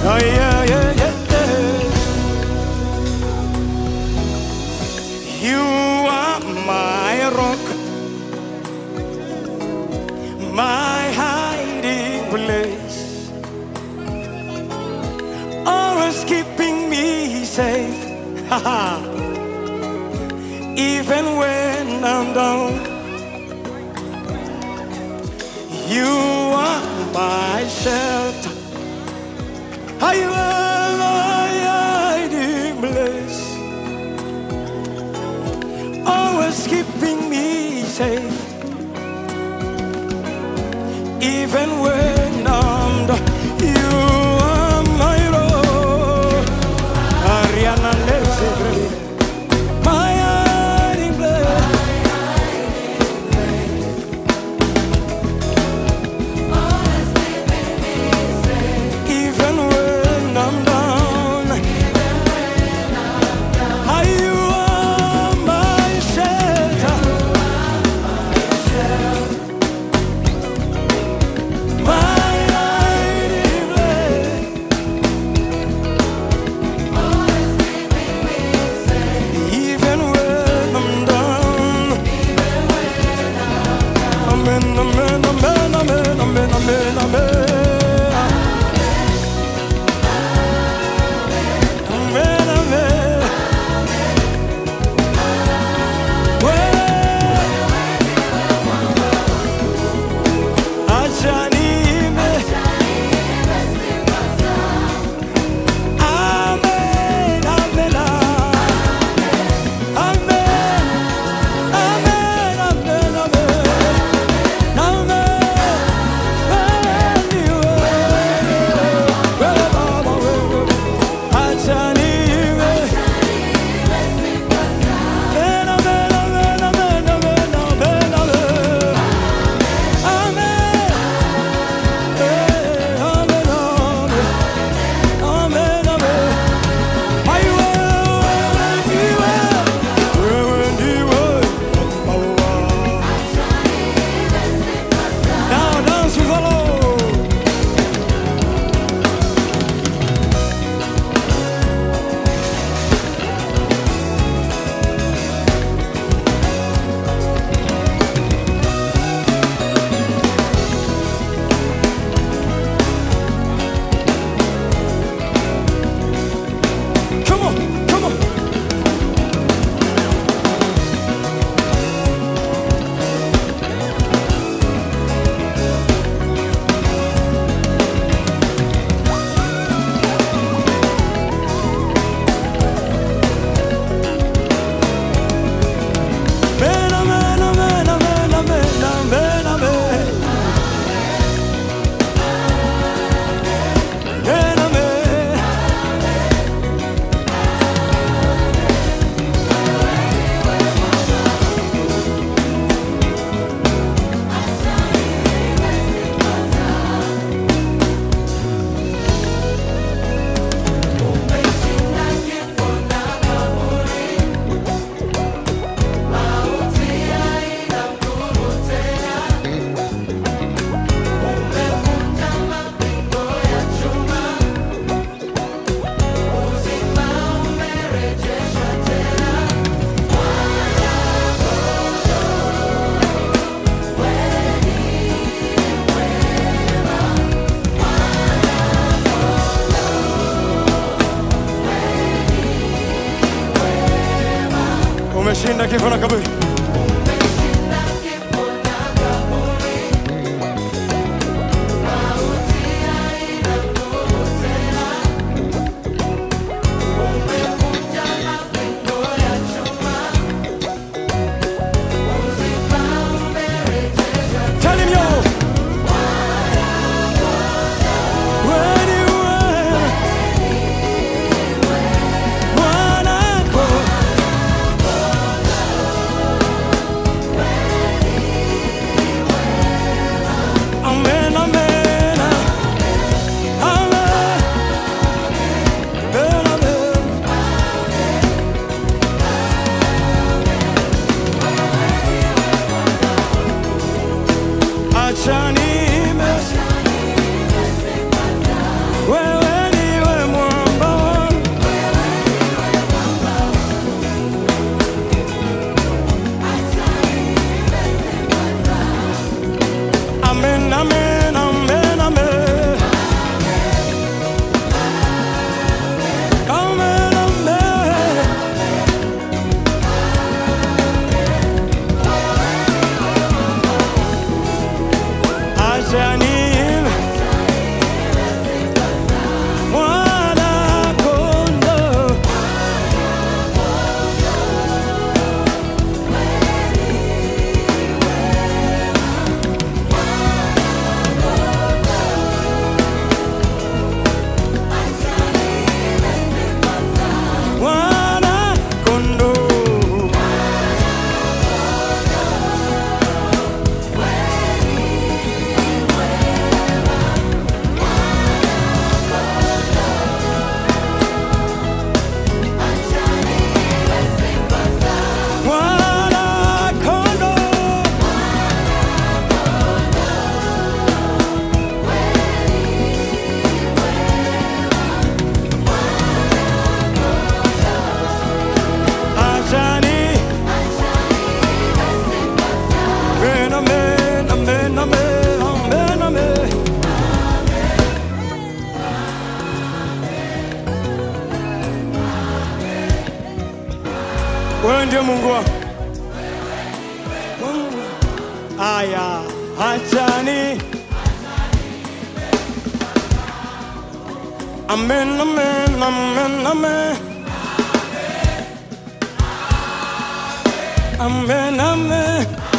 Oh yeah, yeah, yeah, yeah. You are my rock, my hiding place, always keeping me safe. Even when I'm down, you are my shelter. You are my hiding place, always keeping me safe. Even when I'm down, you are my rock. Ariana Lezegre, my hiding place, always keeping me safe. even when I'm down. You are my shelter, my hiding place, Always keeping me safe. even when I'm down. Amen, amen, amen, amen, amen, amen, amen. Amen, amen. Well, Achanime. Amen, amen, amen, amen, amen, amen, amen. You are. Well, Baba, well, Achanime. Amen, amen, amen, amen, amen, amen, amen. Amen. Amen, amen, amen. I now dance with the Lord. Come on, come on. Amen, amen, amen, amen, amen, amen, amen. Amen, amen. Umeshinda kifo na kaburi. Tell him yo. When you were, when I called, wewe ndio Mungu wangu. Aya, achani. Amen, amen, amen, amen. Amen, amen.